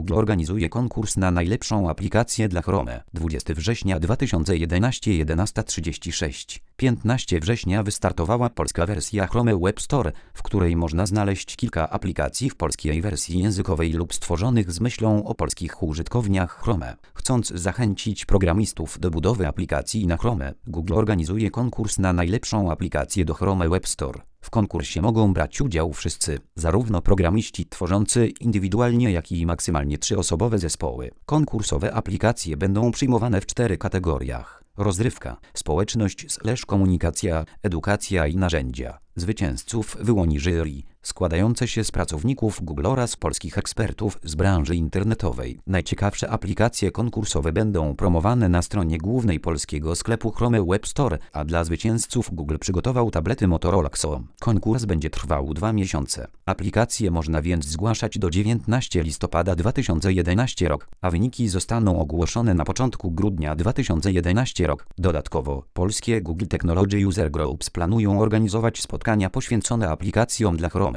Google organizuje konkurs na najlepszą aplikację dla Chrome. 20 września 2011, 11:36. 15 września wystartowała polska wersja Chrome Web Store, w której można znaleźć kilka aplikacji w polskiej wersji językowej lub stworzonych z myślą o polskich użytkowniach Chrome. Chcąc zachęcić programistów do budowy aplikacji na Chrome, Google organizuje konkurs na najlepszą aplikację do Chrome Web Store. W konkursie mogą brać udział wszyscy, zarówno programiści tworzący indywidualnie, jak i maksymalnie 3-osobowe zespoły. Konkursowe aplikacje będą przyjmowane w 4 kategoriach: rozrywka, społeczność/komunikacja, edukacja i narzędzia. Zwycięzców wyłoni jury, składające się z pracowników Google oraz polskich ekspertów z branży internetowej. Najciekawsze aplikacje konkursowe będą promowane na stronie głównej polskiego sklepu Chrome Web Store, a dla zwycięzców Google przygotował tablety Motorola Xo. Konkurs będzie trwał 2 miesiące. Aplikacje można więc zgłaszać do 19 listopada 2011 rok, a wyniki zostaną ogłoszone na początku grudnia 2011 rok. Dodatkowo, polskie Google Technology User Groups planują organizować spotkania poświęcone aplikacjom dla Chrome.